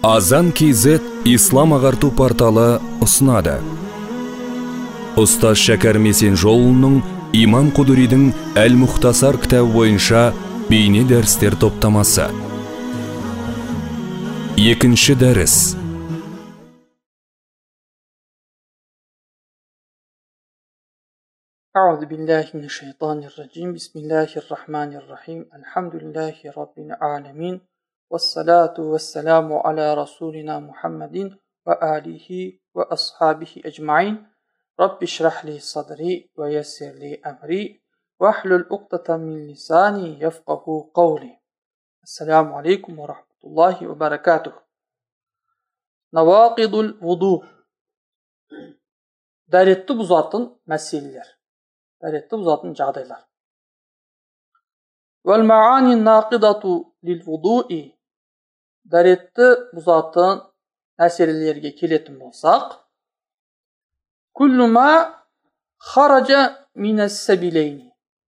Азан KZ ислам ағарту порталы ұсынады. Ұстаз Шәкәр Месенжолұлының Имам Құдыридің Әл-Мұхтасар кітабы бойынша бейне дәрістер топтамасы. Екінші дәріс. أعوذ بالله من الشيطان الرجيم بسم الله الرحمن الرحيم الحمد لله رب العالمين والصلاة والسلام على رسولنا محمد وآله وأصحابه أجمعين رب اشرح لي صدري ويسر لي أمري واحلل عقدة من لساني يفقه قولي. السلام عليكم ورحمة الله وبركاته. نواقض الوضوء. Дәретті бұзатын мәселелер, дәретті бұзатын жағдайлар. وَالْمَعَانِ النَّاقِضَةُ لِلْوُضُوءِ. Дәретті бұзатын мәселелерге келетін болсақ, كُلُّ مَا خَرَجَ مِنَ السَّبِيلَيْنِ.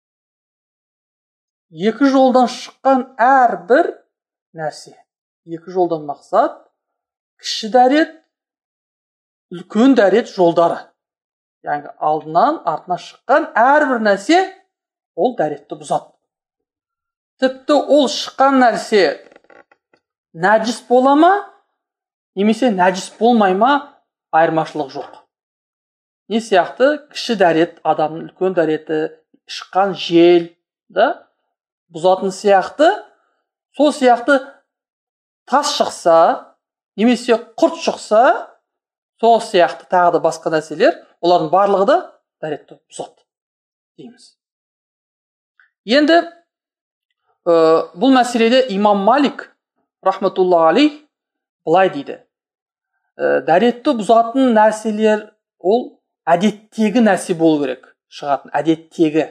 Екі жолдан шыққан әрбір нәрсе. Екі жолдан мақсат кіші дәрет, үлкен дәрет жолдары. Яғни алдынан артына шыққан әрбір нәрсе ол дәретті бұзады. Тіпті ол шыққан нәрсе нәжіс бола ма, немесе нәжіс болмай ма, айырмашылық жоқ. Не сияқты кіші дәрет, адамның үлкен дәреті, шыққан жел, бұзатын сияқты, сол сияқты тас шықса, немесе құрт шықса, сол сияқты тағы да басқа нәрселер, олардың барлығы да дәретті бұзады дейміз. Енді бұл мәселеде имам Малик рахматуллаху алейх былай дейді: дәретті бұзатын нәрселер ол әдеттегі нәрсе болу керек, шығатын әдеттегі.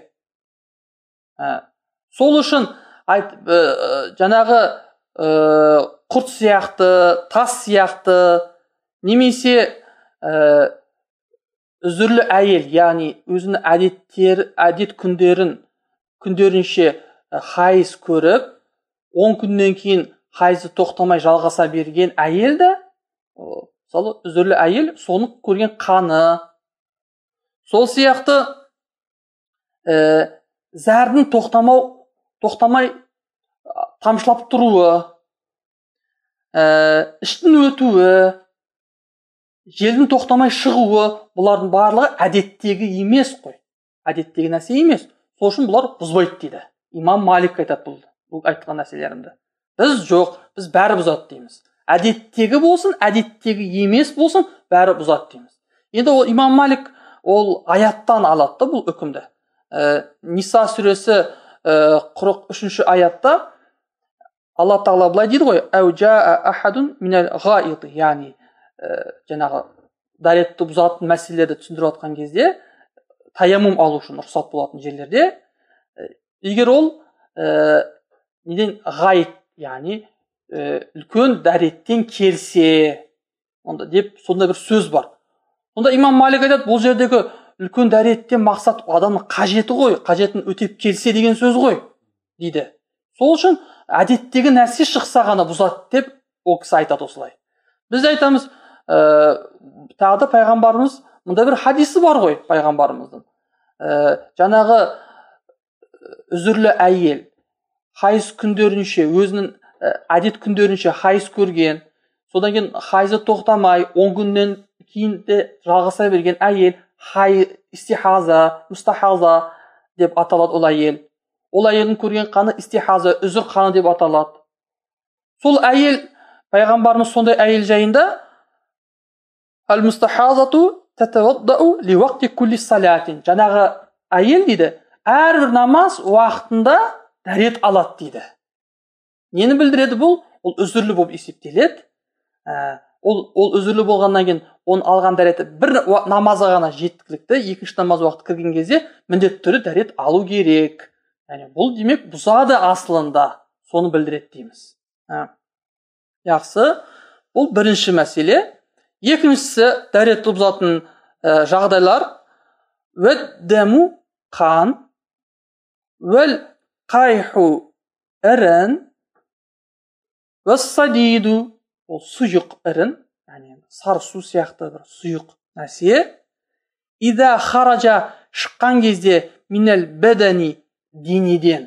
Сол үшін жаңағы құрт сияқты, тас сияқты, немесе үзірлі әйел, яғни өзінің әдет күндерінше хайыз көріп, 10 күннен кейін хайызы тоқтамай жалғаса берген әйелді, мысалы үзірлі әйел, соны көрген қаны. Сол сияқты зәрдің тоқтамай тамшылап тұруы, іштің өтуі, желдің тоқтамай шығуы, бұлардың барлығы әдеттегі емес қой. Әдеттегі нәрсе емес. Сол үшін бұлар бұзбайды дейді. Имам Малик айтады бұл айтқан нәрселерімді. Біз жоқ, біз бәрі бұзады дейміз. Әдеттегі болсын, әдеттегі емес болсын, бәрі бұзады дейміз. Енді ол имам Малик ол аяттан алады бұл үкімді. Ниса сүресі 43-ші аятта Алла Тағала былай дейді ғой: «Әужаа ахадун минал ғаиди», яғни жаңағы дәретті бұзатын мәселелерді түсіндіріп жатқан кезде таяммум алу үшін рұқсат болатын жерлерде, егер ол неден ғайт, яғни үлкен дәреттен келсе, онда деп сонда бір сөз бар. Сонда имам Малик айтады, бұл жердегі үлкен дәреттен мақсат адамның қажеті ғой, қажетін өтеп келсе деген сөз ғой дейді. Сол үшін әдеттегі нәрсе шықса ғана бұзады деп ол кісі айтады осылай. Біз айтамыз, тағы да пайғамбарымыз, мұнда бір хадисі бар ғой пайғамбарымыздың. Жаңағы үзірлі әйел хайыз күндерінше, өзінің әдет күндерінше хайыз көрген, содан кейін хайызы тоқтамай 10 күннен кейін де жалғаса берген әйел истихаза, мустахаза деп аталады ол әйел. Ол әйелдің көрген қаны истихаза, үзір қаны деп аталады. Сол әйел, пайғамбарымыз сондай әйел жайында Ал-мустахазату татаваддау ли вақти кулли салатин. Жаңағы әйел дейді, әрбір намаз уақытында дәрет алады дейді. Нені білдіреді бұл? Ол үзірлі болып есептеледі. Ол үзірлі болғаннан кейін оның алған дәреті бір намазға ғана жеткілікті, екінші намаз уақыты кірген кезде міндетті түрде дәрет алу керек. Яғни бұл демек бұзады асылында, соны білдіреді дейміз. Яқсы, бұл бірінші мәселе. Екіншісі дәретті бұзатын жағдайлар: вәддәму қан, вәл қайху ірін, вәссадиду ол сұйық ірін, яғни сары су сияқты бір сұйық нәрсе, ида хаража шыққан кезде минал бадани денеден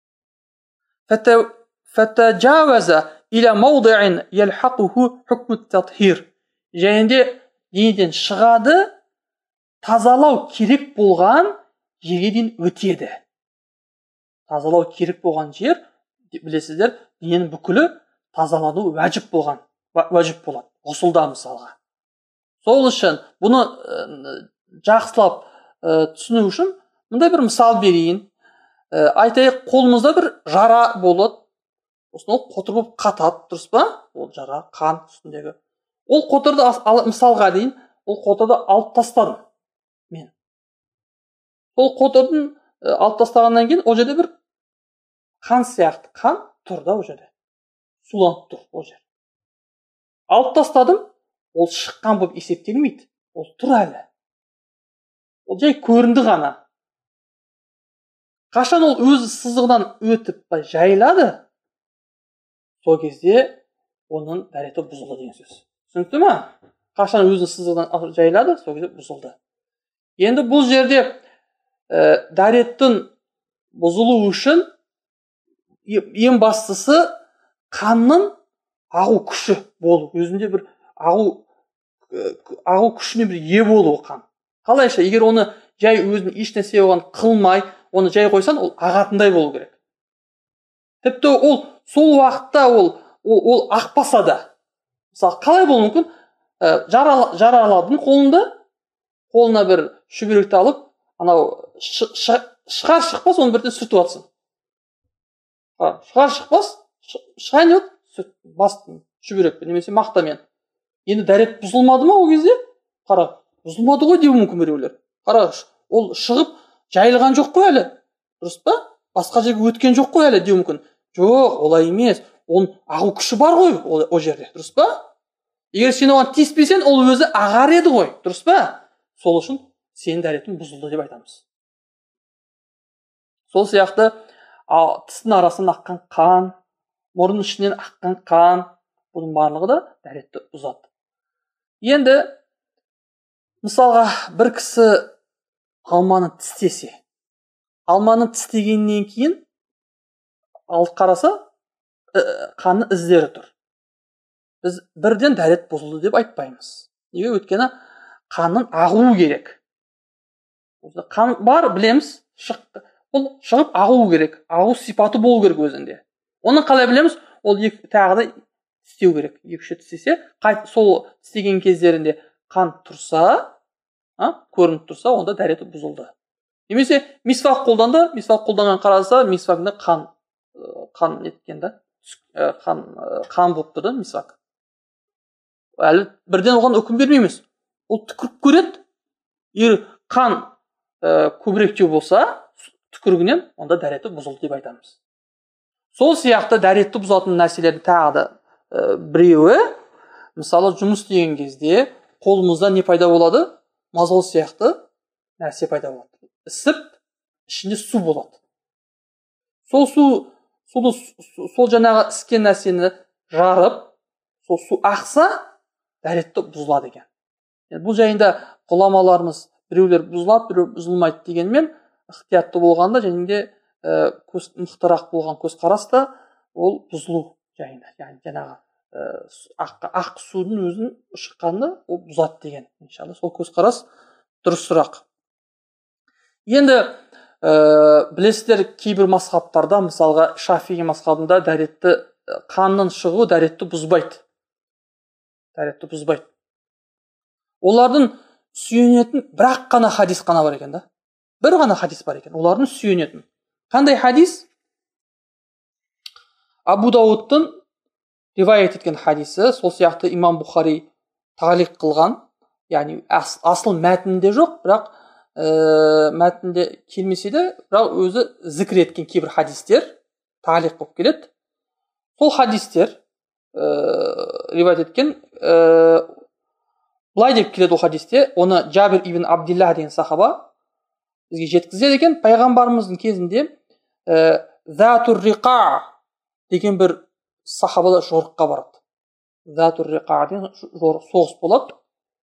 фатажаваза иля маудаин ялхақуху хукму татхир, және де денеден шығады, тазалау керек болған жерге дейін өтеді. Тазалау керек болған жер, білесіздер, дененің бүкілі тазалану уәжіп болады, ғұсылда мысалға. Сол үшін бұны жақсылап түсіну үшін мындай бір мысал берейін. Айтайық, қолымызда бір жара болады, осыны қотыр болып қатады, дұрыс па? Ол жара, қан үстіндегі. Ол қотырды мысалға дейін, ол қотырды алып тастадым мен. Ол қотырдың алып тастағаннан кейін ол жерде бір қан сияқты, қан тұр да, ол жерде суланып тұр ол жер. Алып тастадым, ол шыққан болып есептелмейді, ол тұр әлі. Ол жай көрінді ғана. Қашан ол өзі сызығынан өтіп жайылады, сол кезде оның дәреті бұзылды деген сөз. Түсінікті ме? Қашан өзі сызығынан жайылады, сол кезде бұзылды. Енді бұл жерде дәреттің бұзылу үшін ең бастысы қанның ағу күші болу, өзінде бір ағу күшіне бір ие болу қан. Қалайша, егер оны жай өзінің еш нәрсе оған қылмай, оны жай қойсан, ол ағатындай болу керек. Тіпті ол сол уақытта ол ақпаса да. Мысалы, қалай болуы мүмкін? Жараладың қолына бір шүберекті алып, анау шығар-шықпас, оны бірден сүртіп атсын. Шығар-шықпас, шығайын өт, бастың шүберекпен, немесе мақтамен. Енді дәрет бұзылмады ма ол кезде? Қара, бұзылмады ғой деу мүмкін біреулер. Қара, ол шығып жайылған жоқ қой әлі, дұрыс па? Басқа жерге өткен жоқ қой әлі деу мүмкін. Жоқ, олай емес. Оның ағу күші бар ғой ол жерде, дұрыс па? Егер сен оған тиіспесең, ол өзі ағар еді ғой, дұрыс па? Сол үшін сенің дәретің бұзылды деп айтамыз. Сол сияқты тістің арасынан аққан қан, мұрын ішінен аққан қан, бұның барлығы да дәретті бұзады. Енді мысалға бір кісі алманы тістесе, алманы тістегеннен кейін алып қараса, қанның іздері тұр. Біз бірден дәрет бұзылды деп айтпаймыз. Неге? Өйткені қанның ағуы керек. Қан бар, білеміз, ол шығып ағуы керек. Ағу сипаты болу керек өзінде. Оны қалай білеміз? Ол тағы да тістеу керек. Екі-үш рет тістесе, сол тістеген кездерінде қан тұрса, көрініп тұрса, онда дәреті бұзылды. Немесе мисвак қолданды, мисвак қолданған қараса, мисвагында қан неткен да, қан болып тұрды мисвак. Әлі бірден оған үкім бермейміз. Ол түкіріп көреді. Егер қан көбіректеу болса, түкірігінен, онда дәреті бұзылды деп айтамыз. Сол сияқты дәретті бұзатын нәрселердің тағы да біреуі, мысалы жұмыс деген кезде қолымызда не пайда болады? Мазол сияқты нәрсе пайда болады. Ісіп, ішінде су болады. Сол жаңағы іскен нәрсені жарып, сол су ақса, дәретті бұзылады екен. Бұл жайында ғұламаларымыз біреулер бұзылады, біреулер бұзылмайды дегенмен, ықтиятты болғанда, және де мықтырақ болған көзқараста ол бұзылу жайында. Яғни жаңағы ақ судың өзін шыққанда ол бұзады деген. Иншалла сол көзқарас дұрысырақ. Енді білесіздер, кейбір мазхабтарда, мысалға Шафии мазхабында қанның шығуы дәретті бұзбайды. Дәретті бұзбайды. Олардың сүйенетін бірақ қана хадис қана бар екен да. Бір ғана хадис бар екен. Олардың сүйенетін. Қандай хадис? Абу Дауудтың риваят еткен хадисі, сол сияқты имам Бухари тағлиқ қылған, яғни асыл мәтінде жоқ, бірақ мәтінде келмесе де, бірақ өзі зікір еткен кейбір хадистер тағлиқ болып келеді. Сол хадистер риваят еткен, былай деп келеді ол хадисте, оны Джабир ибн Абдилла деген сахаба бізге жеткізеді екен. Пайғамбарымыздың кезінде Затур Риқа деген бір сахабада жорыққа барады. Затур Риқа деген соғыс болады.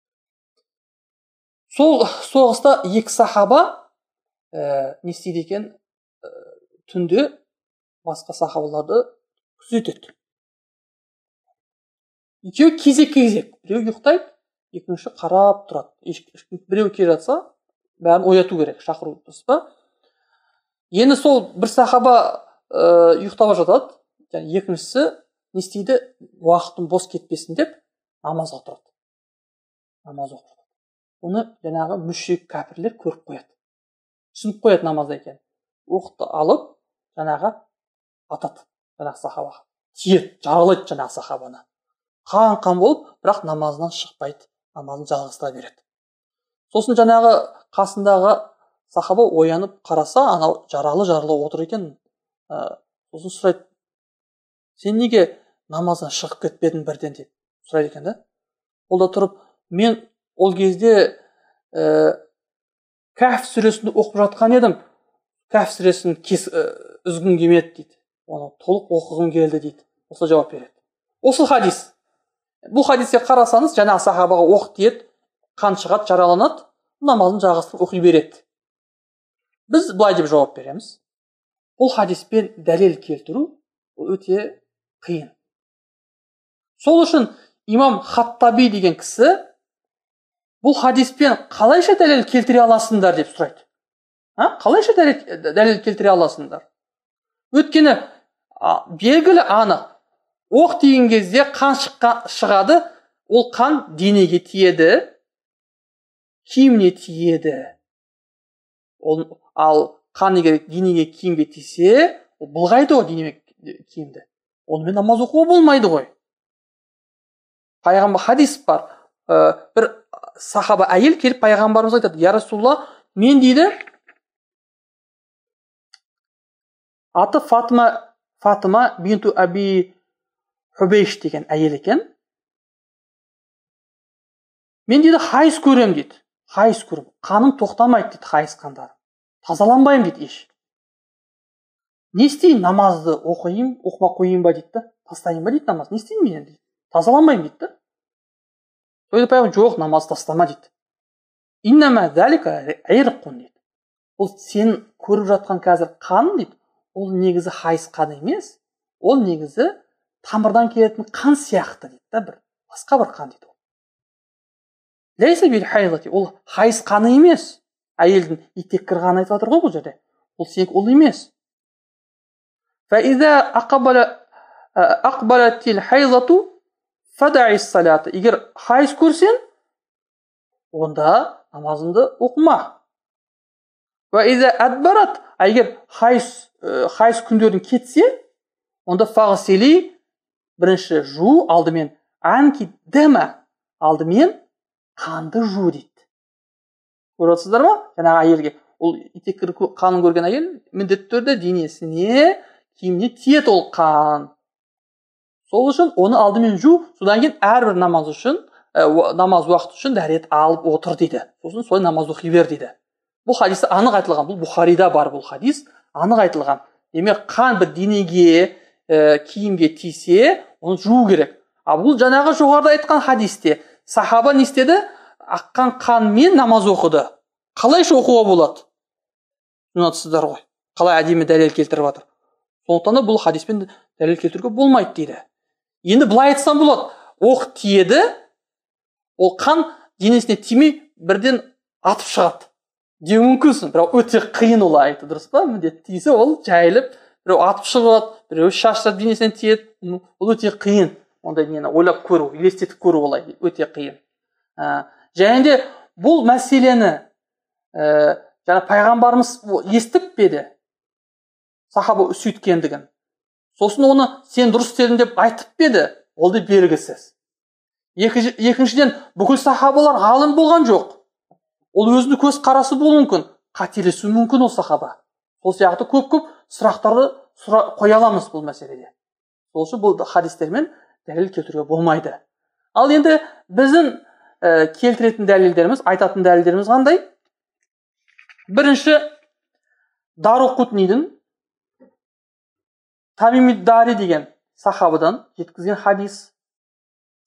Сол соғыста екі сахаба не істейді екен, түнде басқа сахабаларды күзетеді. Екеуі кезек-кезек, біреу ұйықтайды, екінші қарап тұрады. Біреу келе жатса, бәрін ояту керек, шақыру дұрыс па? Енді сол бір сахаба ұйықтап жатады, және екіншісі не істейді, уақытын бос кетпесін деп намазға тұрады. Намаз оқып. Оны жаңағы мүшрик кәпірлер көріп қояды. Түсініп қояды намазда екен. Оқты алып, жаңағы атады, жаңағы сахабаға. Тиеді, жаралайды жаңағы сахабаны. Қан болып, бірақ намазынан шықпайды, намазын жалғастыра береді. Сосын жаңағы қасындағы сахаба оянып қараса, анау жаралы отыр екен. Сосын сұрайды, сен неге намаздан шығып кетпедің бірден деп сұрайды екен да. Ол да тұрып, мен ол кезде Кәһф сүресін оқып жатқан едім. Кәһф сүресін үзгім келмеді дейді. Оны толық оқығым келді дейді. Осы жауап береді. Осы хадис. Бұл хадиске қарасаңыз, жаңағы сахабаға оқ тиеді, қан шығады, жараланады, намазын жалғастырып оқи береді. Біз былай деп жауап береміз. Бұл хадиспен дәлел келтіру өте қиын. Сол үшін имам Хаттаби деген кісі бұл хадиспен қалайша дәлел келтіре аласыңдар деп сұрайды. Қалайша дәлел келтіре аласыңдар? Өйткені белгілі анық, оқ тиген кезде қан шығады, ол қан денеге тиеді, киіміне тиеді. Ал қан егер денеге, киімге тисе, ол былғайды ғой денеге, киімді. Онымен намаз оқуға болмайды ғой. Пайғамбар хадис бар. Бір сахаба әйел келіп пайғамбарымызға айтады, я Расулалла, мен дейді, аты Фатима бинту Аби Хубейш деген әйел екен. Мен дейді хайыз көрем дейді. Хайыз көрем. Қаным тоқтамайды дейді, хайыз қандары. Тазаланбаймын дейді еш. Не істейін, намазды оқиын, оқыма қойын ба дейді. Тастайын ба дейді намаз. Не істейін мен дейді. Тазаланбаймын дейді. Сөйді пайғамбар, жоқ, намаз тастама дейді. Иннама залика ирқун дейді. Ол сен көріп жатқан қазір қан дейді. Ол негізі хайыз қан емес. Ол негізі тамырдан келетін қан сияқты дейді да, бір басқа бір қан дейді. Лейса бил хайзати, ол хайыз қаны емес. Әйелдің итек кірғанын айтып жатыр ғой бұл жерде. Ол сенік ол емес. Фаиза ақбалатил хайзату фадаи салата. Егер хайыз көрсең, онда намазыңды оқыма. Фаиза адбарат, егер хайыз күндердің кетсе, онда фағсили, бірінші жу, алдымен анки дәмә, алдымен қанды жу дейді. Көріп отырсыздар ма? Жаңағы әйелге, ол итек қанын көрген әйел міндетті түрде денесіне, киіміне тиеді ол қан. Сол үшін оны алдымен жу, содан кейін әрбір намаз уақыт үшін дәрет алып отыр дейді. Сосын солай намаз оқи бер дейді. Бұл хадисте анық айтылған, бұл Бухарида бар бұл хадис, анық айтылған. Демек қан бір денеге, киімге тисе, оны жуу керек. Бұл жаңағы жоғарыда айтқан хадисте сахаба не істеді? Аққан қанмен намаз оқыды. Қалайша оқуға болады? Түсінесіздер ғой. Қалай әдемі дәлел келтіріп жатыр. Сондықтан да бұл хадиспен дәлел келтіруге болмайды дейді. Енді былай айтсам болады. Оқ тиеді, ол қан денесіне тимей бірден атып шығады. Деу мүмкінсің, бірақ өте қиын ол айтты, дұрыс па? Міндет тисе ол жайылып, біреу атып шығады, біреу шаштап денесіне тиеді. Ол өте қиын. Ондай нені ойлап көру, елестетіп көру олай өте қиын. Және де бұл мәселені жаңа пайғамбарымыз естіп педі сахаба сөйткендігін. Сосын оны сен дұрыс істедің деп айтып педі, ол да белгісіз. Екіншіден бүкіл сахабалар ғалым болған жоқ. Ол өзінің көз қарасы болуы мүмкін, қателесу мүмкін ол сахаба. Сол сияқты көп сұрақтарды қоя аламыз бұл мәселеде. Сол үшін бұл хадистермен дәлел келтіруге болмайды. Ал енді біздің келтіретін дәлелдеріміз, айтатын дәлелдеріміз қандай? Бірінші, Даруқутнидің Тамимид Дари деген сахабадан жеткізген хадис.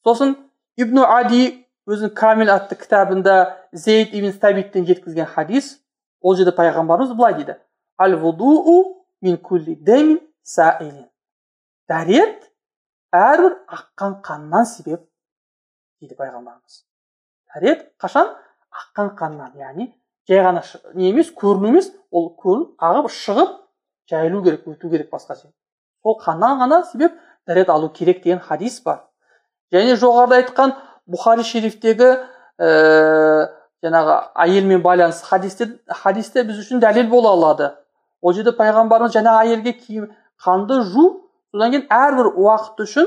Сосын Ибн Ади өзінің Камил атты кітабында Зейд ибн Сабиттен жеткізген хадис, ол жерде пайғамбарымыз былай дейді: Ал-вудуу мин кулли дамин саилин. Дәрет әрбір аққан қаннан себеп дейді пайғамбарымыз. Дәрет қашан? Аққан қаннан, яғни жай ғана не емес, көріну емес, ол көрініп, ағып, шығып, жайылу керек, өту керек басқа себеп. Сол қаннан ғана себеп дәрет алу керек деген хадис бар. Және жоғарыда айтқан Бухари шерифтегі жаңағы әйелмен байланысты хадисте біз үшін дәлел бола алады. Ол жерде пайғамбарымыз жаңа әйелге қанды жу, содан кейін әрбір уақыт үшін,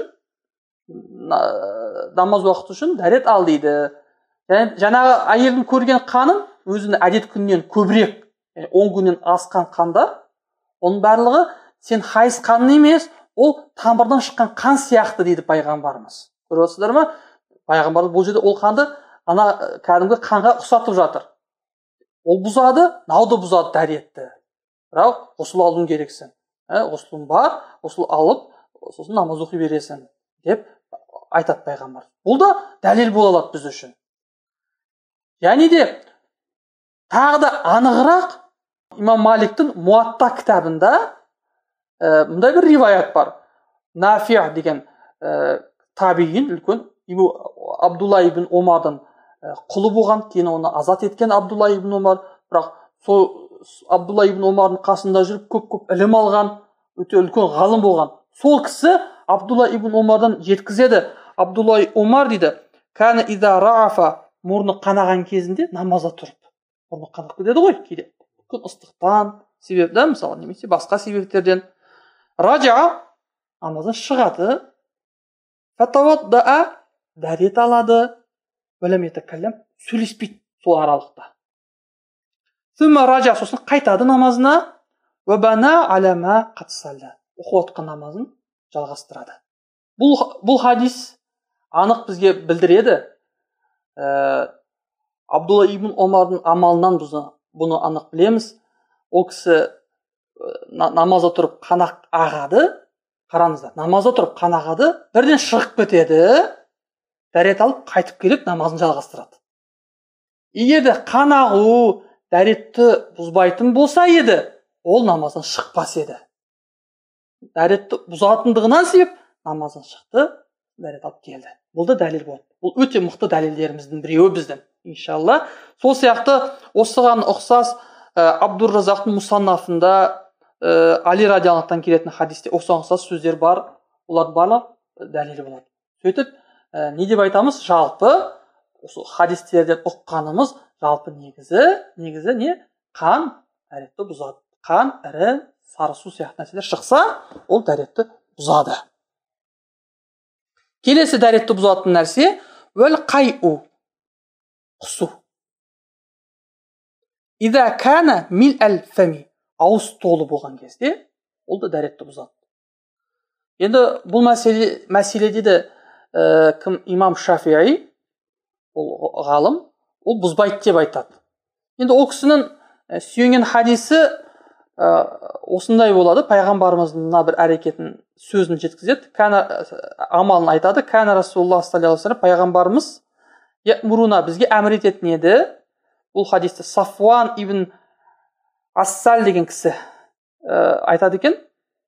намаз уақыты үшін дәрет ал дейді. Жаңағы әйелдің көрген қанын өзінің әдет күннен көбірек, 10 күннен асқан қандар, оның барлығы сен хайыз қаның емес, ол тамырдан шыққан қан сияқты дейді пайғамбарымыз. Көріп отырсыздар ма? Пайғамбарымыз бұл жерде ол қанды ана кәдімгі қанға ұқсатып жатыр. Ол бұзады, науды бұзады дәретті. Бірақ ғұсыл алуың керексің. Ғұсылың бар, ғұсыл алып, сосын намаз оқи бересің деп айтады пайғамбар. Бұл да дәлел бола алады біз үшін. Және де тағы да анығырақ имам Маликтің Муатта кітабында мындай бір риваят бар. Нафи деген табиин, үлкен Абдулла ибн Омардан құлы болған, кейін оны азат еткен Абдулла ибн Омар, бірақ сол Абдулла ибн Омардың қасында жүріп көп ілім алған, өте үлкен ғалым болған. Сол кісі Абдулла ибн Омардан жеткізеді. Абдулла Омар дейді: "Кана иза рафа", мұрны қанаған кезінде намазда тұрып. Мұрны қанап кетеді ғой кейде. Күн ыстықтан себепті, мысалы, немесе басқа себептерден. Раджа, намаздан шығады. Фатавадда, дәрет алады. Валам ятакаллам, сөйлеспейді сол аралықта. Сүмма раджа, сосын қайтады намазына. Вабана алама қатсалды. Оқып отқан намазын жалғастырады. Бұл хадис анық бізге білдіреді. Абдулла ибн Омардың амалынан бұны анық білеміз. Ол кісі намазда тұрып қанақ ағады. Қараңыздар, намазда тұрып қан ағады, бірден шығып кетеді, дәрет алып қайтып келіп намазын жалғастырады. Егер де қан ағу дәретті бұзбайтын болса еді, ол намаздан шықпас еді. Дәретті бұзатындығынан себеп намаздан шықты, дәрет алып келді. Бұл да дәлел болады. Бұл өте мықты дәлелдеріміздің біреуі біздің, иншалла. Сол сияқты осыған ұқсас Абдур-Разақтың Мусаннафында Али радиаллахтан келетін хадисте осыған ұқсас сөздер бар. Олар барлық дәлелі болады. Сөйтіп, не деп айтамыз? Жалпы осы хадистерден ұққанымыз жалпы негізі не? Қан дәретті бұзады. Қан, ірі, сары су сияқты нәрселер шықса, ол дәретті бұзады. Келесі дәретті бұзатын нәрсе уәл қайу, құсу. Иза кана мил әл фами, ауыз толы болған кезде, ол да дәретті бұзады. Енді бұл мәселе дейді кім? Имам Шафиғи, ол ғалым, ол бұзбайды деп айтады. Енді ол кісінің сүйенген хадисі осындай болады. Пайғамбарымыздың бір әрекетін, сөзін жеткізеді, амалын айтады. Кәна Расулуллах саллаллаху алейхи ва саллям, пайғамбарымыз я'муруна, бізге әмір ететін еді. Бұл хадисті Сафуан ибн Ассал деген кісі айтады екен.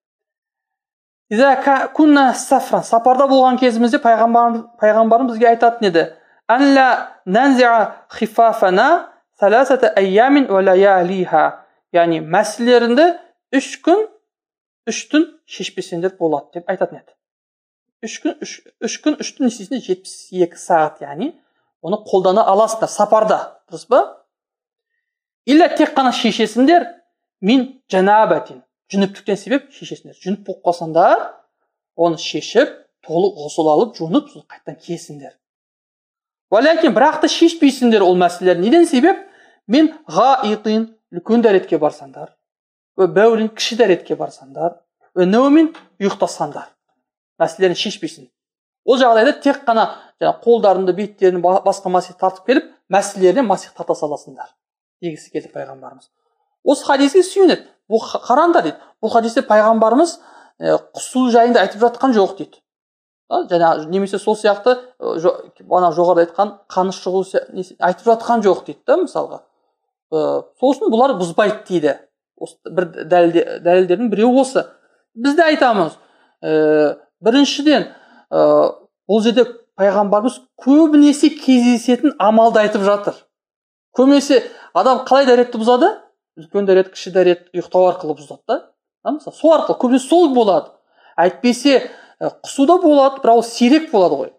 Күнна сафран, сапарда болған кезімізде пайғамбарымыз бізге айтатын еді. Анла нанзиа хифафана саласата айямин ва лаялиха. Яғни мәселелерінде 3 күн 3 түн шешпесеңдер болады деп айтатын еді. 3 күн 3 түн несесінде 72 сағат, яғни оны қолдана аласыңдар сапарда, дұрыс па? Илля тек қана шешесіңдер, мин жанабатин, жүніптіктен себеп шешесіңдер. Жүніп болып қалсаңдар, оны шешіп, толық ғұсыл алып, жуынып, қайттан киесіңдер. Валякин, бірақ та шешпейсіңдер ол мәселелер. Неден себеп? Мен ғаитин, үлкен дәретке барсаңдар, бәулин, кіші дәретке барсаңдар, нәумен ұйықтасаңдар. Мәселелерін шешпейсің. Ол жағдайда тек қана қолдарында, беттерін басқа масих тартып келіп, мәселелеріне масих тарта саласыңдар дегісі келді пайғамбарымыз. Осы хадиске сүйенеді. Бұл қараңдар дейді. Бұл хадисте пайғамбарымыз құсу жайында айтып жатқан жоқ дейді. Жаңа немесе сол сияқты ана жоғарыда айтқан қаныш шығу айтып жатқан жоқ дейді да мысалға. Сосын бұлар бұзбайды дейді. Бір дәлелдердің біреуі осы. Біз де айтамыз. Біріншіден бұл жерде пайғамбарымыз көбінесе кездесетін амалды айтып жатыр. Көбінесе адам қалай дәретті бұзады? Үлкен дәрет, кіші дәрет ұйықтау арқылы бұзады да. Мысалы, сол арқылы көбінесе сол болады. Әйтпесе құсу да болады, бірақ ол сирек болады ғой.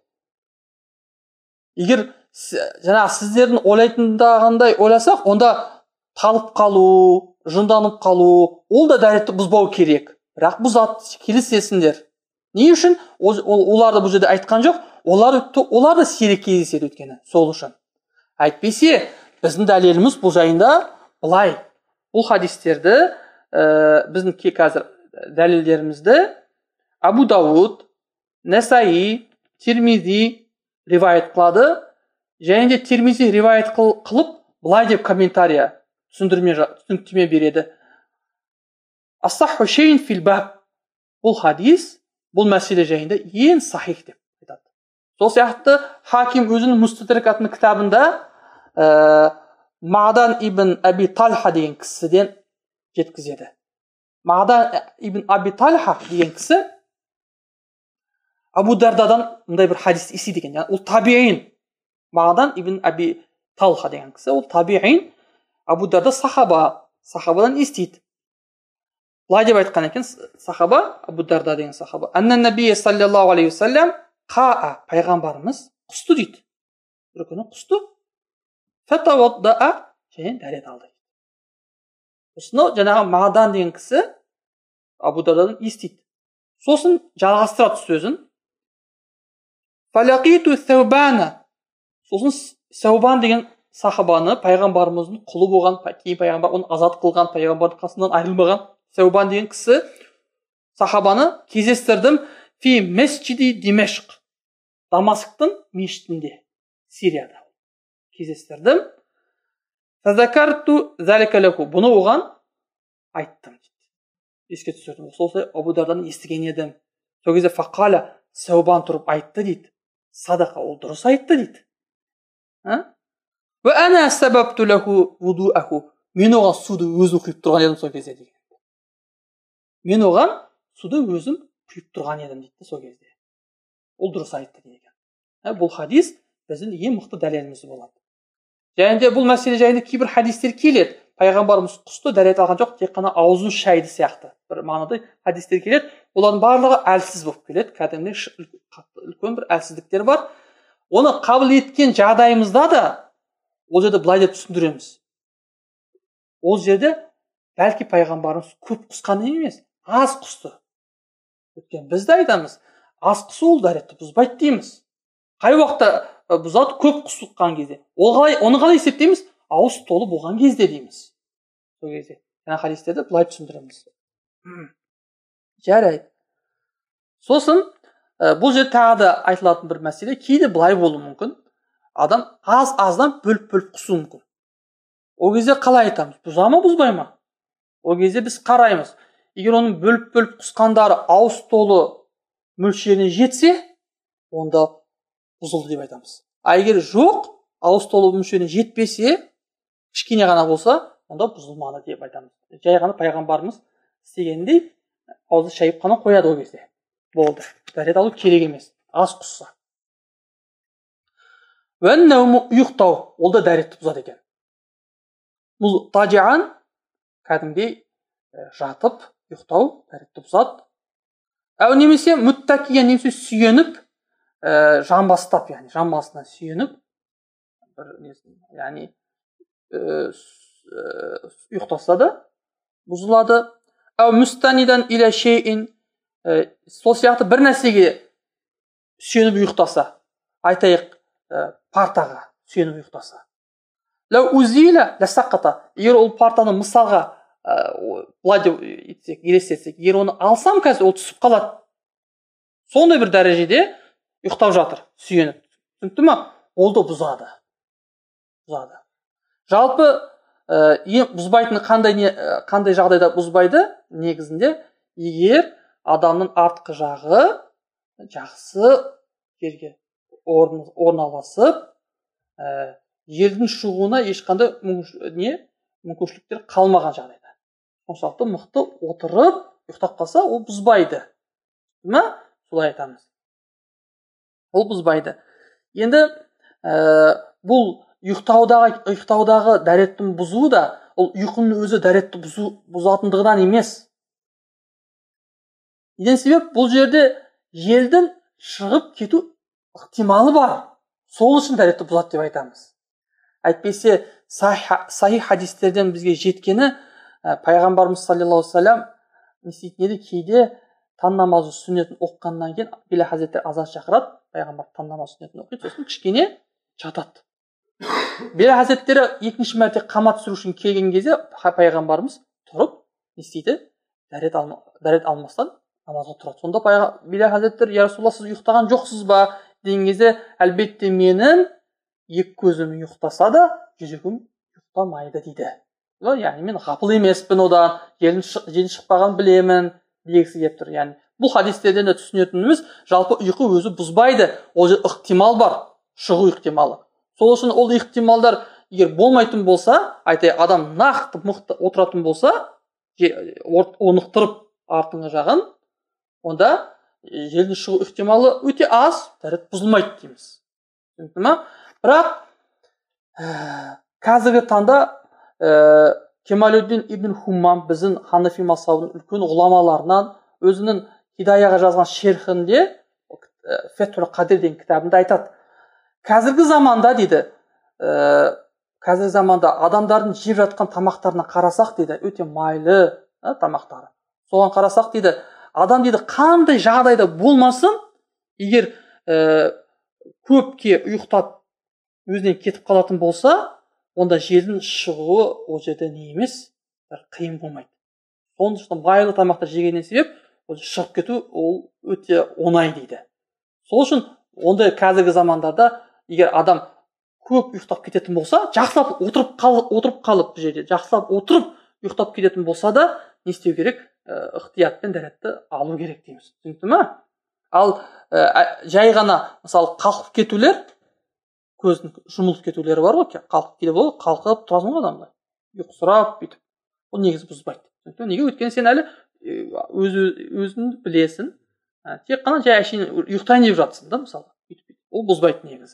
Егер жаңағы сіздердің ойлайтындағандай ойласақ, онда талып қалу, жынданып қалу, ол да дәретті бұзбау керек. Бірақ бұзады, келісесіңдер. Не үшін? Оларды бұл жерде айтқан жоқ, олар да сирек кездеседі өткені, сол үшін. Әйтпесе, біздің дәлеліміз бұл жайында былай. Бұл хадистерді, біздің қазір дәлелдерімізді Абу Дауд, Насаи, Тирмизи ривайет қылады. Және де Тирмизи ривайет қылып, былай деп комментария, түсініктеме береді. Ас-сахху шейин фил баб. Бұл хадис, бұл мәселе жайында ең сахих деп айтады. Сол сияқты Хаким өзінің Мустадрик атты кітабында Маъдан ибн Аби Талха деген кісіден жеткізеді. Маъдан ибн Аби Талха деген кісі Абу Дардадан мындай бір хадис естиді екен. Ол табиин. Маъдан ибн Аби Талха деген кісі, ол табиин. Абу Дарда сахабадан естиді. Былай деп айтқан екен сахаба, Абу Дарда деген сахаба. Аннан набия саллаллаху алейхи вассалям қаа, пайғамбарымыз құсты дейді. Бір күні құсты. Фатаваддаа, және дәрет алды. Осыны жаңағы Маъдан деген кісі Абу Дардадан естиді. Сосын жалғастырады сөзін. Фалақиту Саубана. Сосын Саубан деген сахабаны, пайғамбарымыздың құлы болған, кейін пайғамбар оны азат қылған, пайғамбардың қасынан айырылмаған Саубан деген кісі сахабаны кездестірдім фи месчиди Димешқ. Дамасктың мешітінде, Сирияда кездестірдім. Фазакарту залика лаху. Бұны оған айттым дейді. Еске түсірдім. Сол Абу Дардан естіген едім. Сол кезде фақала, Саубан тұрып айтты дейді. Садақа, ол дұрыс айтты дейді. Ва ана сабабту лаху вудуаху. Мен оған суды өзім құйып тұрған едім сол кезде деген. Мен оған суды өзім құйып тұрған едім дейді сол кезде. Ол дұрыс айтты деген. Бұл хадис біздің ең мықты дәлеліміз болады. Және де бұл мәселе жайында кейбір хадистер келеді. Пайғамбарымыз құсты, дәрет алған жоқ, тек қана аузын шайды сияқты. Бір мағынада хадистер келеді. Олардың барлығы әлсіз болып келеді. Кәдімгі үлкен бір әлсіздіктер бар. Оны қабыл еткен жағдайымызда да ол жерде былай деп түсіндіреміз. Ол жерде бәлки пайғамбарымыз көп құсқан емес, аз құсты. Өткен біз де айтамыз, аз құсу ол дәретті бұзбайды дейміз. Қай уақытта бұзады? Көп құсқан кезде. Оны қалай есептейміз? Ауыз толы болған кезде дейміз. Сол кезде. Жаңа хадистерді былай түсіндіреміз. Жарайды. Сосын бұл жерде тағы да айтылатын бір мәселе, кейде былай болуы мүмкін. Адам аз-аздан бөліп құсуы мүмкін. Ол кезде қалай айтамыз? Бұза ма, бұзбай ма? Ол кезде біз қараймыз. Егер оның бөліп құсқандары ауыз толы мөлшеріне жетсе, онда бұзылды деп айтамыз. Егер жоқ, ауыз толы мөлшеріне жетпесе, кішкене ғана болса, онда бұзылмады деп айтамыз. Жай ғана пайғамбарымыз істегендей аузы шайып қана қояды ол кезде. Болды. Дәрет алу керек емес. Аз құсса. Ұйықтау, ол да дәретті бұзады екен. Бұл тажиан, кәдімгідей жатып, ұйықтау, дәретті бұзады. Немесе мұттакия, немесе сүйеніп, жамбастап, жамбасына сүйеніп, ұйықтаса да бұзылады. Мүстанидан иля шейін, сол сияқты бір нәрсеге сүйеніп ұйықтаса, айтайық партаға сүйеніп ұйықтаса. Ләу узиля ләсақата, егер ол партаны мысалға былай деп елестетсек, егер оны алсам қазір ол түсіп қалады. Сондай бір дәрежеде ұйықтап жатыр, сүйеніп. Түсінікті ме? Ол да бұзады. Жалпы бұзбайтыны қандай жағдайда бұзбайды? Негізінде, егер адамның артқы жағы жақсы жерге орналасып, желдің шығуына ешқандай мүмкіншіліктер қалмаған жағдайда. Соншалықты мықты отырып ұйықтап қалса, ол бұзбайды. Солай айтамыз. Ол бұзбайды. Енді бұл ұйықтаудағы дәреттің бұзуы да, ол ұйқының өзі дәретті бұзатындығынан емес. Неден себеп? Бұл жерде желдің шығып кету ықтималы бар. Сол үшін дәретті бұзады деп айтамыз. Әйтпесе сахих хадистерден бізге жеткені, пайғамбарымыз саллаллаху алейхи вассалам не істейтін еді, кейде таң намазы сүннетін оқығаннан кейін Билал хазіреттер азан шақырады, пайғамбар таң намазы сүннетін оқиды, сосын кішкене жатады. Билал хазіреттері екінші мәрте қамат түсіру үшін келген кезде пайғамбарымыз тұрып не істейді? Дәрет алмастан намазға тұрады. Сонда Билал хазіреттер: "Я Расулалла, сіз ұйықтаған жоқсыз ба?" деген кезде: "Әлбетте менің екі көзім ұйықтаса да жүрегім ұйықтамайды" дейді. Яғни мен ғапыл емеспін, одан жел шықпаған білемін дегісі келіп тұр. Яғни бұл хадистерден де түсінетініміз, жалпы ұйқы өзі бұзбайды. Ол же ықтимал бар, шығу ықтималы. Сол үшін ол ықтималдар егер болмайтын болса, адам нақты мықты отыратын болса, орнықтырып артыңғы жағын, онда желдің шығу ықтималы өте аз, дәрет бұзылмайды дейміз. Бірақ қазіргі таңда Кемалюддин ибн Хуммам, біздің Ханафи мазхабының үлкен ғұламаларынан, өзінің Хидаяға жазған шерхінде, Фетхул Қадир деген кітабында айтады. Қазіргі заманда дейді, қазіргі заманда адамдардың жеп жатқан тамақтарына қарасақ дейді, өте майлы тамақтары. Соған қарасақ дейді, адам дейді қандай жағдайда болмасын, егер көпке ұйықтап өзінен кетіп қалатын болса, онда желдің шығуы ол жерде не емес, қиын болмайды. Соның үшін майлы тамақтар жегеннен себеп, ол шығып кету ол өте оңай дейді. Сол үшін ондай қазіргі замандарда егер адам көп ұйықтап кететін болса, жақсылап отырып қалып бұл жерде, жақсылап отырып ұйықтап кететін болса да, не істеу керек? Ықтиятпен дәретті алу керек дейміз. Түсінікті ме? Ал жай ғана мысалы қалқып кетулер, көздің жұмылып кетулері бар ғой, қалқып келе болады, қалқып тұрасың ғой адамда, ұйқысырап бүйтіп. Ол негізі бұзбайды. Неге? Өйткені сен әлі өзіңді білесің, тек қана жай әшейін ұйықтайын деп жатсың да, мысалы. Ол бұзбайды негізі.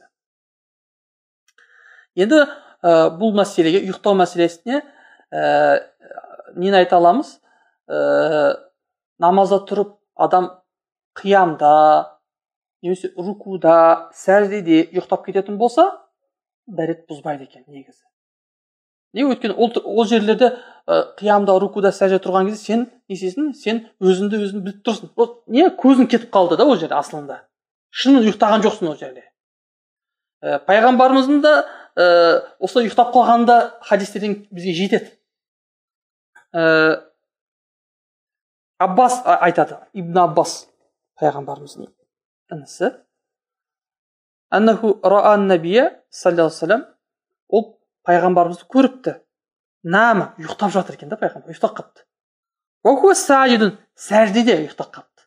Енді бұл мәселеге, ұйықтау мәселесіне нені айта аламыз? Намазда тұрып адам қиямда, немесе рукуда, сәждеде ұйықтап кететін болса, дәрет бұзбайды екен негізі. Неге? Өйткені ол жерлерде қиямда, рукуда, сәжде тұрған кезде сен несесің, сен өзіңді біліп тұрсың. Не? Көзің кетіп қалды да ол жерде асылында. Шынымен ұйықтаған жоқсың ол жерде. Пайғамбарымыздың да осылай ұйықтап қалғанда хадистерден бізге жетеді. Аббас айтады, Ибн Аббас, пайғамбарымыздың інісі, аннаху раан набия саллаллаху алейхи вассалам, ол пайғамбарымызды көріпті. Нама, ұйықтап жатыр екен да, пайғамбар ұйықтап қапты. Уахуа саджидун, сәждеде ұйықтап қапты.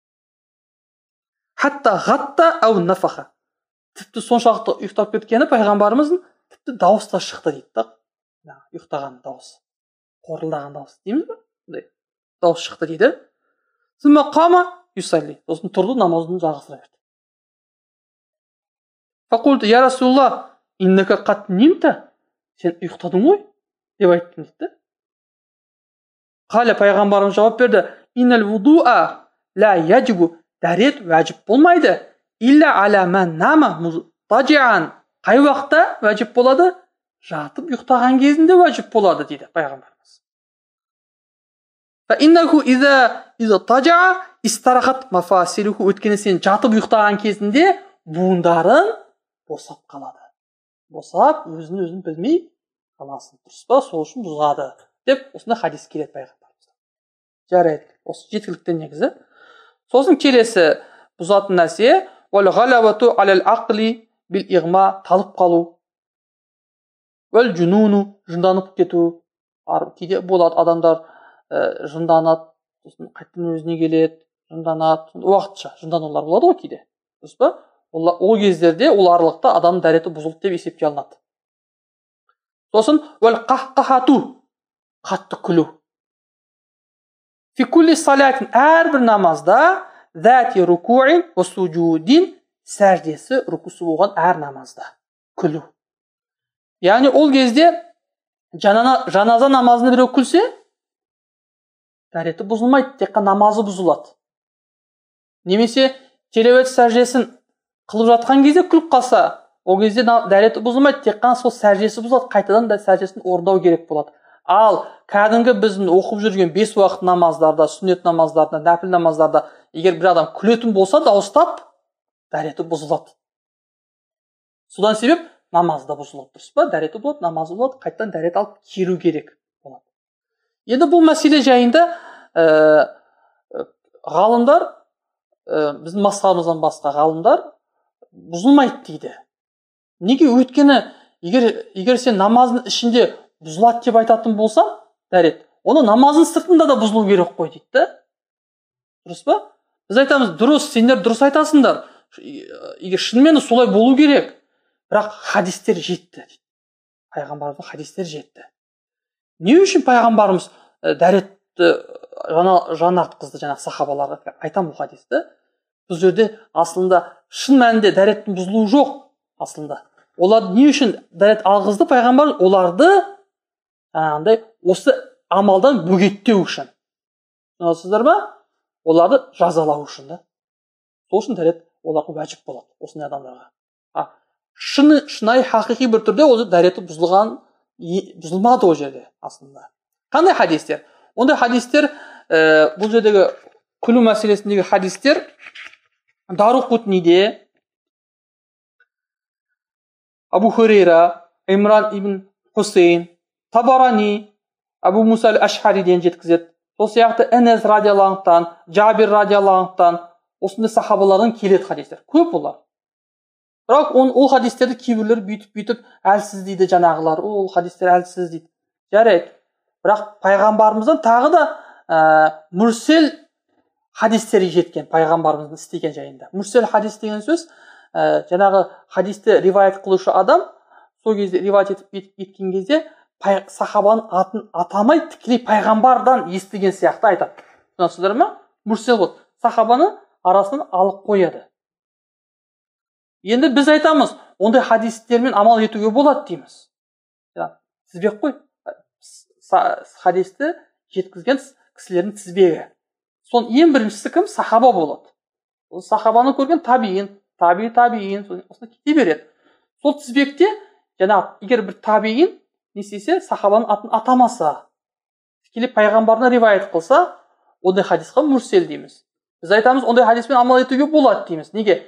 Хатта ғатта ау нафаха, тіпті соншалықты ұйықтап кеткені пайғамбарымыздың тіпті дауыста шықты дейді да, ұйықтаған дауыс, қорылдаған дауыс дейміз бе? Дауыс шықты дейді. Сүмма қама юсалли, сосын тұрды, намазын жалғастыра берді. Фақулды: "Я Расулалла, иннака қат нимта", сен ұйықтадың ғой деп айттым дейді. Қала, пайғамбарымыз жауап берді: "Иннал вудуа ла яджибу", дәрет уәжіп болмайды, илля аля ман нама мутажиан, қай уақытта уәжіп болады? Жатып ұйықтаған кезінде уәжіп болады дейді пайғамбарымыз. Фаиннаху иза тажа истарахат мафасилуху, өткені сен жатып ұйықтаған кезінде буындарың босап қалады. Босап, өзін білмей қаласың. Дұрыс па? Сол үшін бұзады деп осында хадис келеді пайғамбарымызда. Жарайды, осы жеткілікті негізі. Сосын келесі бұзатын нәрсе уәл ғалавату алал ақли бил иғма, талып қалу, уәл жүнуну, жынданып кету. Кейде болады адамдар жынданады, қайтадан өзіне келеді, жынданады, уақытша жынданулар болады ғой кейде, дұрыс па? Ол кездерде ол аралықта адамның дәреті бұзылды деп есепке алынады. Сосын уәл қахқахату, қатты күлу. Фи кулли салятин, әрбір намазда, зәти рукуин ва суджудин, сәждесі, рукусы болған әр намазда күлу. Яғни ол кезде жаназа намазында біреу күлсе, дәреті бұзылмайды, тек қана намазы бұзылады. Немесе телеует сәждесін қылып жатқан кезде күліп қалса, ол кезде дәреті бұзылмайды, тек қана сол сәждесі бұзылады, қайтадан да сәждесін орындау керек болады. Ал кәдімгі біздің оқып жүрген 5 уақыт намаздарда, сүннет намаздарда, нәпіл намаздарда, егер бір адам күлетін болса, дауыстап, дәреті бұзылады. Содан себеп намазда бұзылады, дұрыс па? Дәреті болады, намазы болады, қайтадан дәрет алып келу керек болады. Енді бұл мәселе жайында ғалымдар, біздің мазхабымыздан басқа ғалымдар бұзылмайды дейді. Неге? Өйткені егер сен намаздың ішінде бұзылады деп айтатын болсаң, дәрет, оны намаздың сыртында да бұзылу керек қой дейді. Дұрыс па? Біз айтамыз, дұрыс, сендер дұрыс айтасыңдар. Егер шынымен солай болу керек, бірақ хадистер жетті дейді. Пайғамбарымыздың хадистері жетті. Не үшін пайғамбарымыз дәретті жаңартқызды жаңағы сахабаларға? Айтам бұл хадисті. Бұл жерде асылында шын мәнінде дәреттің бұзылуы жоқ асылында. Олар не үшін дәрет алғызды пайғамбар? Оларды осы амалдан бөгеттеу үшін. Сіздер ма? Оларды жазалау үшін да. Сол үшін дәрет оларға уәжіп болады, осындай адамдарға. Шынайы хақиқи бір түрде ол дәреті бұзылмады ол жерде асылында. Қандай хадистер? Ондай хадистер, бұл жердегі күлу мәселесіндегі хадистер Даруқутниде, Абу Хурейра, Имран ибн Хусейн, Табарани, Абу Муса әл-Ашхариден жеткізеді. Сол сияқты Энес радиаллаху, Джабир радиаллаху, осындай сахабалардан келеді хадистер. Көп олар. Бірақ ол хадистерді кейбірлер бүйтіп әлсіз дейді жаңағылар. Ол хадистер әлсіз дейді. Жарайды. Бірақ пайғамбарымыздан тағы да мурсел хадистері жеткен, пайғамбарымыздың істеген жайында. Мурсел хадис деген сөз, жаңағы хадисті ривайет қылушы адам, сол кезде ривайет еткен кезде сахабаның атын атамай тікелей пайғамбардан естіген сияқты айтады. Түсінесіздер ме? Мурсел ғой, сахабаны арасынан алып қояды. Енді біз айтамыз, ондай хадистермен амал етуге болады дейміз. Тізбек қой, хадисті жеткізген кісілердің тізбегі. Сон ең біріншісі кім? Сахаба болады. Ол сахабаны көрген табиин, осында кете береді. Сол тізбекте, егер бір табиин не істесе, сахабаның атын атамаса, тікелей пайғамбарына ривайет қылса, ондай хадисқа мурсел дейміз. Біз айтамыз, ондай хадиспен амал етуге болады дейміз. Неге?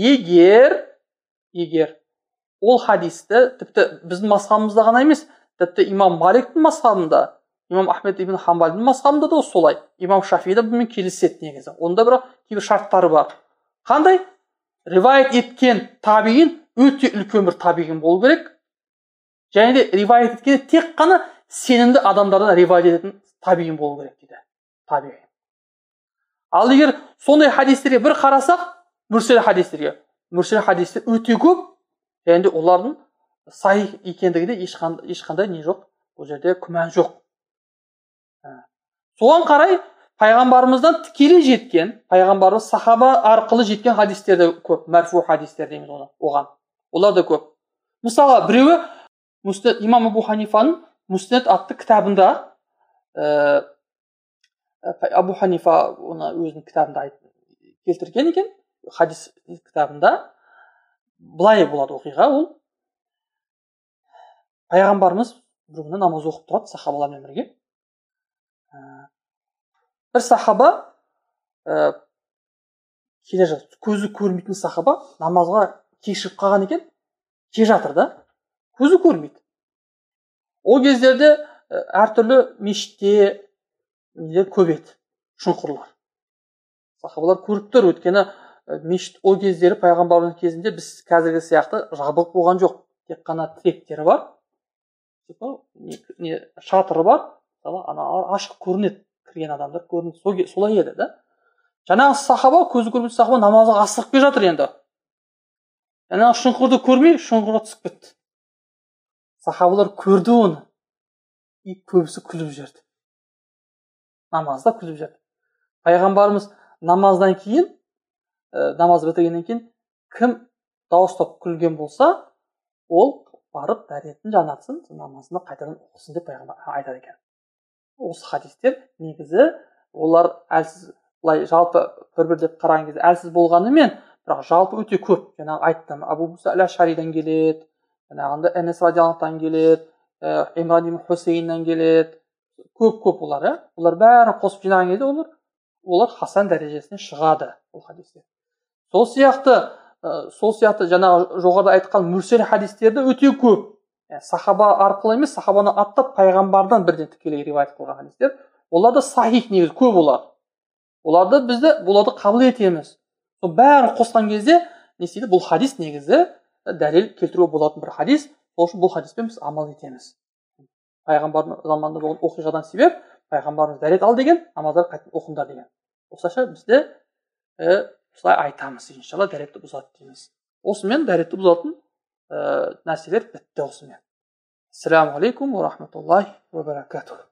Егер ол хадисті, тіпті біздің мазхабымызда ғана емес, тіпті имам Маликтің мазхабында, имам Ахмед ибн Хамбалдың мазхабында да солай. Имам Шафида бұнымен келіседі негізі. Онда бірақ кейбір шарттары бар. Қандай? Ривайет еткен табиин өте үлкен бір табиин болу керек. Және де ривайет еткенде тек қана сенімді адамдардан ривайет ететін табиин болу керек дейді. Табиин. Ал егер сондай хадистерге бір қарасақ, мурсел хадистер өте көп, және де олардың сахих екендігінде ешқандай не жоқ, ол жерде күмән жоқ. Соған қарай пайғамбарымыздан тікелей жеткен, пайғамбарымыз сахаба арқылы жеткен хадистер де көп, мәрфу хадистер дейміз оған. Олар да көп. Мысалы, біреуі имам Абу Ханифаның Муснед атты кітабында, Абу Ханифа оны өзінің кітабында келтірген екен, хадис кітабында былай болады оқиға. Ол пайғамбарымыз бір күні намаз оқып тұрады сахабалармен бірге. Бір сахаба келе жатыр, көзі көрмейтін сахаба намазға кешігіп қалған екен, келе жатыр да, көзі көрмейді. Ол кездерде әртүрлі мешітте көп еді, шұңқырлар. Сахабалар көріп тұр, өйткені мешіт ол кездері пайғамбарымыз кезінде біз қазіргі сияқты жабық болған жоқ, тек қана тіректері бар, шатыры бар, ашық көрінеді, кірген адамдар көрінеді, солай еді да. Жаңағы сахаба, көзі көрмейтін сахаба намазға асығып келе жатыр енді. Жаңағы шұңқырды көрмей, шұңқырға түсіп кетті. Сахабалар көрді оны. И көбісі күліп жіберді. Намазда күліп жіберді. Пайғамбарымыз намаздан кейін, намаз бітіргеннен кейін, кім дауыстап күлген болса, ол барып дәретін жанатсын, намазында қайтадан оқысын деп пайғамбар айтады екен. Осы хадистер негізі олар әлсіз, былай жалпы бір деп қараған кезде әлсіз болғанымен, бірақ жалпы өте көп. Жаңағы айттым, Абу Муса әл-Ашаридан келеді, жаңағында Энес радиаллаху келеді, Имран ибн Хусейннен келеді. Көп олар, олар бәрін қосып жинаған кезде олар хасан дәрежесіне шығады бұл хадистер. Сол сияқты жаңағы жоғарыда айтқан мүрсел хадистерді өте көп. Сахаба арқылы емес, сахабаны аттап пайғамбардан бірден тікелей риуаят қылған хадистер. Олар да сахих негізі көп олар. Оларды қабыл етеміз. Сол бәрін қосқан кезде не істейді? Бұл хадис негізі дәлел келтіруге болатын бір хадис. Сол үшін бұл хадиспен біз амал етеміз. Пайғамбардың заманында болған оқиғадан себеп пайғамбарымыз дәрет ал деген, намаздар қайтып оқыңдар деген. Осылайша бізде солай айтамыз, иншалла дәретті бұзады дейміз. Осымен дәретті бұзатын нәрселер бітті осымен. Ассаламу алейкум ва рахматуллахи ва баракатух.